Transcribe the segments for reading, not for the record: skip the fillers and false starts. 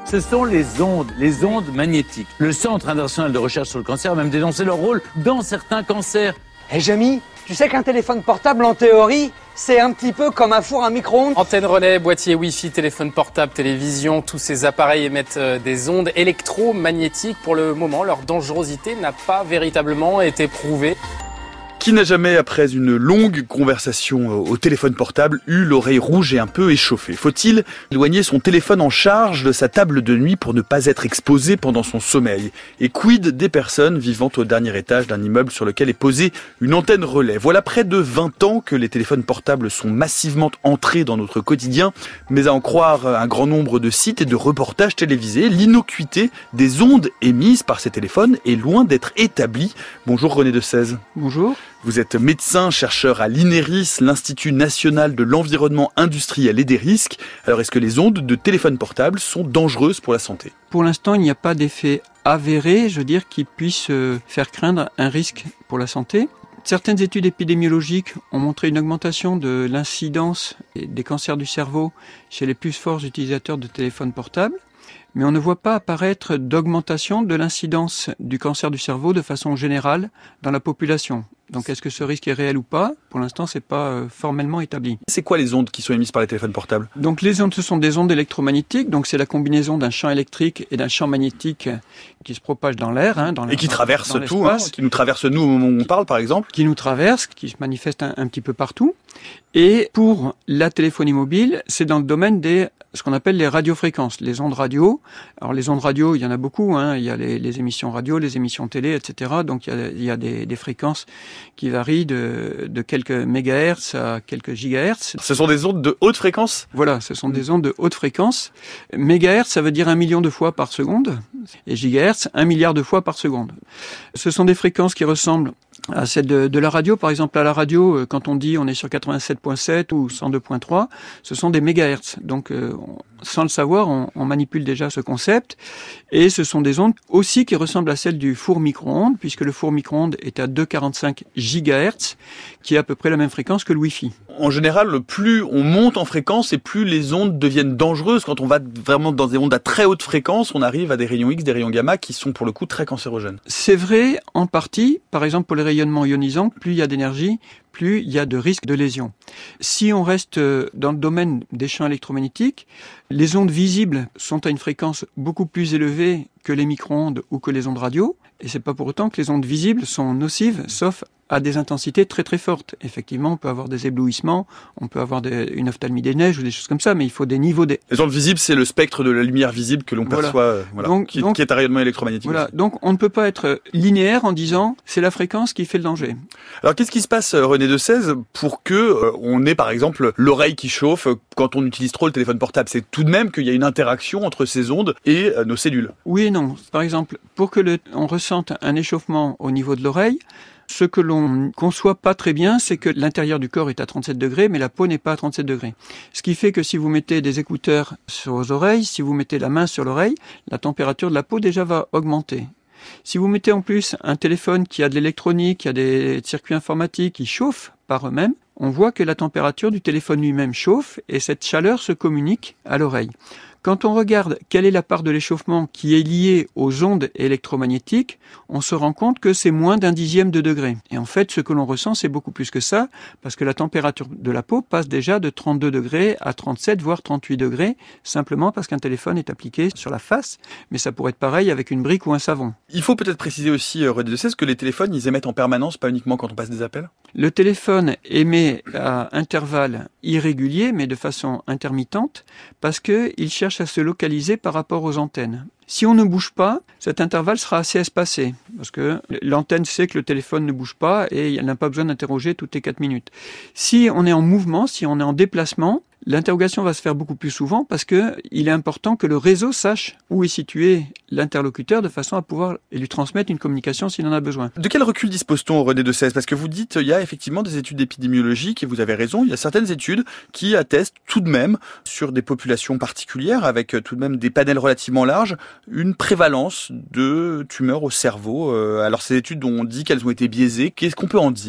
Ce sont les ondes magnétiques. Le Centre international de recherche sur le cancer a même dénoncé leur rôle dans certains cancers. Hé Jamy, tu sais qu'un téléphone portable, en théorie, c'est un petit peu comme un four à micro-ondes. Antenne relais, boîtier Wi-Fi, téléphone portable, télévision, tous ces appareils émettent des ondes électromagnétiques. Pour le moment, leur dangerosité n'a pas véritablement été prouvée. Qui n'a jamais, après une longue conversation au téléphone portable, eu l'oreille rouge et un peu échauffée? Faut-il éloigner son téléphone en charge de sa table de nuit pour ne pas être exposé pendant son sommeil? Et quid des personnes vivant au dernier étage d'un immeuble sur lequel est posée une antenne relais? Voilà près de 20 ans que les téléphones portables sont massivement entrés dans notre quotidien, mais à en croire un grand nombre de sites et de reportages télévisés, l'innocuité des ondes émises par ces téléphones est loin d'être établie. Bonjour René Decèze. Bonjour. Vous êtes médecin, chercheur à l'INERIS, l'Institut national de l'environnement industriel et des risques. Alors, est-ce que les ondes de téléphone portable sont dangereuses pour la santé? Pour l'instant, il n'y a pas d'effet avéré, qui puisse faire craindre un risque pour la santé. Certaines études épidémiologiques ont montré une augmentation de l'incidence des cancers du cerveau chez les plus forts utilisateurs de téléphones portables. Mais on ne voit pas apparaître d'augmentation de l'incidence du cancer du cerveau de façon générale dans la population. Donc est-ce que ce risque est réel ou pas? Pour l'instant, c'est pas formellement établi. C'est quoi les ondes qui sont émises par les téléphones portables? Donc les ondes, ce sont des ondes électromagnétiques. Donc c'est la combinaison d'un champ électrique et d'un champ magnétique qui se propage dans l'air. Et qui traverse tout, qui nous traverse nous au moment où on parle, par exemple? Qui nous traverse, qui se manifeste un petit peu partout. Et pour la téléphonie mobile, c'est dans le domaine ce qu'on appelle les radiofréquences, les ondes radio. Alors les ondes radio, il y en a beaucoup, il y a les émissions radio, les émissions télé, etc. Donc il y a des fréquences qui varient de quelques mégahertz à quelques gigahertz. Ce sont des ondes de haute fréquence? Voilà, ce sont des ondes de haute fréquence. Mégahertz, ça veut dire 1 million de fois par seconde. Et gigahertz, 1 milliard de fois par seconde. Ce sont des fréquences qui ressemblent à celle de la radio. Par exemple, à la radio, quand on dit on est sur 87.7 ou 102.3, ce sont des mégahertz. Donc, sans le savoir, on manipule déjà ce concept. Et ce sont des ondes aussi qui ressemblent à celles du four micro-ondes, puisque le four micro-ondes est à 2,45 gigahertz, qui est à peu près la même fréquence que le Wi-Fi. En général, plus on monte en fréquence et plus les ondes deviennent dangereuses. Quand on va vraiment dans des ondes à très haute fréquence, on arrive à des rayons X, des rayons gamma qui sont pour le coup très cancérogènes. C'est vrai en partie. Par exemple, pour les rayonnements ionisants, plus il y a d'énergie, plus il y a de risque de lésion. Si on reste dans le domaine des champs électromagnétiques, les ondes visibles sont à une fréquence beaucoup plus élevée que les micro-ondes ou que les ondes radio. Et c'est pas pour autant que les ondes visibles sont nocives, sauf à des intensités très très fortes. Effectivement, on peut avoir des éblouissements, on peut avoir une ophtalmie des neiges ou des choses comme ça, mais il faut des niveaux Les ondes visibles, c'est le spectre de la lumière visible que l'on perçoit, qui est un rayonnement électromagnétique. Voilà. Donc on ne peut pas être linéaire en disant c'est la fréquence qui fait le danger. Alors qu'est-ce qui se passe, René Decèze, pour que on ait par exemple l'oreille qui chauffe quand on utilise trop le téléphone portable? C'est tout de même qu'il y a une interaction entre ces ondes et nos cellules. Oui et non. Par exemple, pour que on ressente un échauffement au niveau de l'oreille, ce que l'on conçoit pas très bien, c'est que l'intérieur du corps est à 37 degrés, mais la peau n'est pas à 37 degrés. Ce qui fait que si vous mettez des écouteurs sur vos oreilles, si vous mettez la main sur l'oreille, la température de la peau déjà va augmenter. Si vous mettez en plus un téléphone qui a de l'électronique, qui a des circuits informatiques qui chauffent par eux-mêmes, on voit que la température du téléphone lui-même chauffe et cette chaleur se communique à l'oreille. Quand on regarde quelle est la part de l'échauffement qui est liée aux ondes électromagnétiques, on se rend compte que c'est moins d'un dixième de degré. Et en fait, ce que l'on ressent, c'est beaucoup plus que ça, parce que la température de la peau passe déjà de 32 degrés à 37, voire 38 degrés, simplement parce qu'un téléphone est appliqué sur la face, mais ça pourrait être pareil avec une brique ou un savon. Il faut peut-être préciser aussi, René Decèze, que les téléphones, ils émettent en permanence, pas uniquement quand on passe des appels? Le téléphone émet à intervalles irréguliers, mais de façon intermittente, parce qu'il cherche à se localiser par rapport aux antennes. Si on ne bouge pas, cet intervalle sera assez espacé, parce que l'antenne sait que le téléphone ne bouge pas et elle n'a pas besoin d'interroger toutes les 4 minutes. Si on est en mouvement, si on est en déplacement, l'interrogation va se faire beaucoup plus souvent parce que il est important que le réseau sache où est situé l'interlocuteur de façon à pouvoir lui transmettre une communication s'il en a besoin. De quel recul dispose-t-on, René Decèze? Parce que vous dites il y a effectivement des études épidémiologiques et vous avez raison, il y a certaines études qui attestent tout de même sur des populations particulières avec tout de même des panels relativement larges une prévalence de tumeurs au cerveau. Alors ces études dont on dit qu'elles ont été biaisées, qu'est-ce qu'on peut en dire?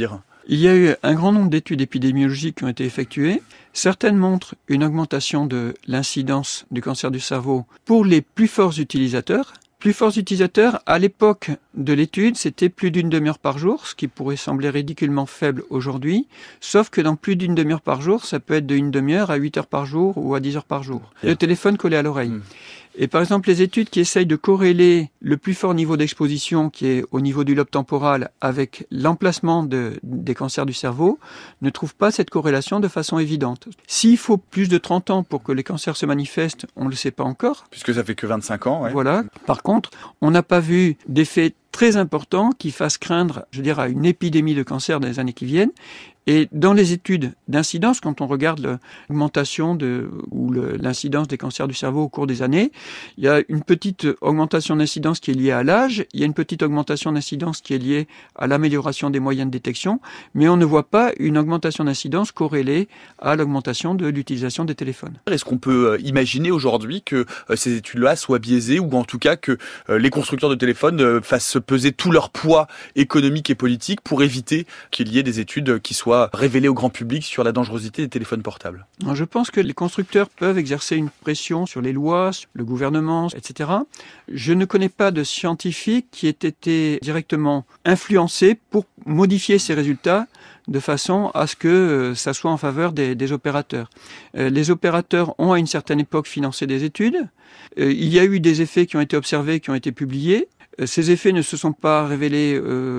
Il y a eu un grand nombre d'études épidémiologiques qui ont été effectuées. Certaines montrent une augmentation de l'incidence du cancer du cerveau pour les plus forts utilisateurs. Plus forts utilisateurs, à l'époque de l'étude, c'était plus d'une demi-heure par jour, ce qui pourrait sembler ridiculement faible aujourd'hui, sauf que dans plus d'une demi-heure par jour, ça peut être de une demi-heure à 8 heures par jour ou à 10 heures par jour. Le téléphone collé à l'oreille. Et par exemple, les études qui essayent de corréler le plus fort niveau d'exposition, qui est au niveau du lobe temporal, avec l'emplacement des cancers du cerveau, ne trouvent pas cette corrélation de façon évidente. S'il faut plus de 30 ans pour que les cancers se manifestent, on ne le sait pas encore. Puisque ça fait que 25 ans. Ouais. Voilà. Par contre, on n'a pas vu d'effet très important qui fasse craindre, à une épidémie de cancer dans les années qui viennent. Et dans les études d'incidence, quand on regarde l'augmentation l'incidence des cancers du cerveau au cours des années, il y a une petite augmentation d'incidence qui est liée à l'âge, il y a une petite augmentation d'incidence qui est liée à l'amélioration des moyens de détection, mais on ne voit pas une augmentation d'incidence corrélée à l'augmentation de l'utilisation des téléphones. Est-ce qu'on peut imaginer aujourd'hui que ces études-là soient biaisées, ou en tout cas que les constructeurs de téléphones fassent peser tout leur poids économique et politique pour éviter qu'il y ait des études qui soient révélées au grand public sur la dangerosité des téléphones portables? Je pense que les constructeurs peuvent exercer une pression sur les lois, sur le gouvernement, etc. Je ne connais pas de scientifiques qui aient été directement influencés pour modifier ces résultats de façon à ce que ça soit en faveur des opérateurs. Les opérateurs ont à une certaine époque financé des études. Il y a eu des effets qui ont été observés, qui ont été publiés. Ces effets ne se sont pas révélés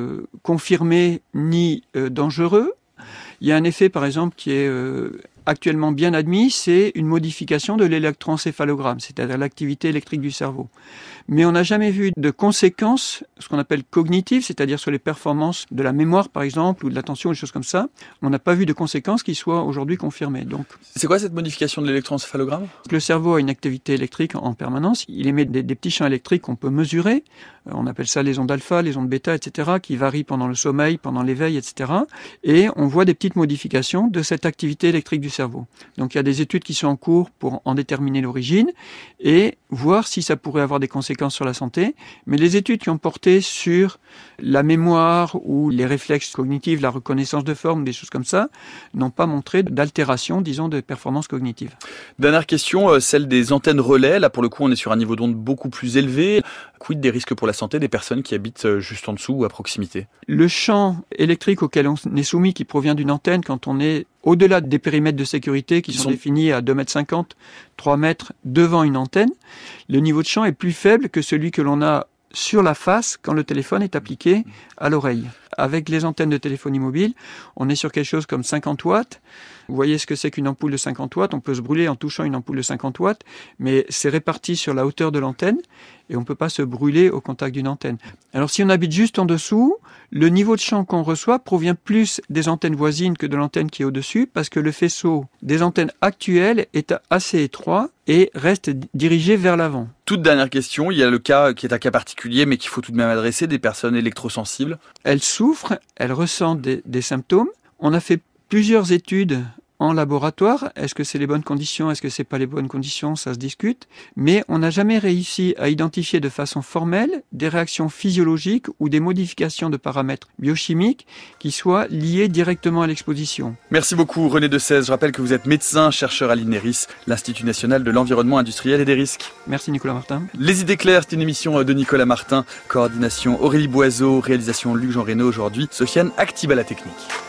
confirmés ni dangereux. Il y a un effet, par exemple, qui est actuellement bien admis, c'est une modification de l'électroencéphalogramme, c'est-à-dire l'activité électrique du cerveau. Mais on n'a jamais vu de conséquences, ce qu'on appelle cognitives, c'est-à-dire sur les performances de la mémoire, par exemple, ou de l'attention, des choses comme ça. On n'a pas vu de conséquences qui soient aujourd'hui confirmées. Donc, c'est quoi cette modification de l'électroencéphalogramme? Le cerveau a une activité électrique en permanence. Il émet des petits champs électriques qu'on peut mesurer. On appelle ça les ondes alpha, les ondes bêta, etc., qui varient pendant le sommeil, pendant l'éveil, etc. Et on voit des petites modifications de cette activité électrique du cerveau. Donc il y a des études qui sont en cours pour en déterminer l'origine et voir si ça pourrait avoir des conséquences sur la santé. Mais les études qui ont porté sur la mémoire ou les réflexes cognitifs, la reconnaissance de forme, des choses comme ça, n'ont pas montré d'altération, disons, de performance cognitive. Dernière question, celle des antennes relais. Là, pour le coup, on est sur un niveau d'onde beaucoup plus élevé. Quid des risques pour la santé des personnes qui habitent juste en dessous ou à proximité? Le champ électrique auquel on est soumis, qui provient d'une antenne, quand on est au-delà des périmètres de sécurité qui sont définis à 2,50 m, 3 mètres devant une antenne, le niveau de champ est plus faible que celui que l'on a sur la face quand le téléphone est appliqué à l'oreille. Avec les antennes de téléphonie mobile, on est sur quelque chose comme 50 watts. Vous voyez ce que c'est qu'une ampoule de 50 watts. On peut se brûler en touchant une ampoule de 50 watts, mais c'est réparti sur la hauteur de l'antenne et on ne peut pas se brûler au contact d'une antenne. Alors si on habite juste en dessous, le niveau de champ qu'on reçoit provient plus des antennes voisines que de l'antenne qui est au-dessus, parce que le faisceau des antennes actuelles est assez étroit et reste dirigé vers l'avant. Toute dernière question, il y a le cas qui est un cas particulier, mais qu'il faut tout de même adresser, des personnes électrosensibles. Elles souffrent, elles ressentent des symptômes. On a fait plusieurs études en laboratoire. Est-ce que c'est les bonnes conditions? Est-ce que c'est pas les bonnes conditions? Ça se discute. Mais on n'a jamais réussi à identifier de façon formelle des réactions physiologiques ou des modifications de paramètres biochimiques qui soient liées directement à l'exposition. Merci beaucoup René Decèze. Je rappelle que vous êtes médecin, chercheur à l'INERIS, l'Institut national de l'environnement industriel et des risques. Merci Nicolas Martin. Les idées claires, c'est une émission de Nicolas Martin. Coordination Aurélie Boiseau, réalisation Luc-Jean Reynaud aujourd'hui. Sofiane Actibe à la technique.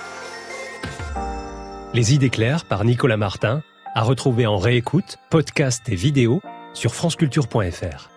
Les idées claires par Nicolas Martin, à retrouver en réécoute, podcast et vidéo sur franceculture.fr.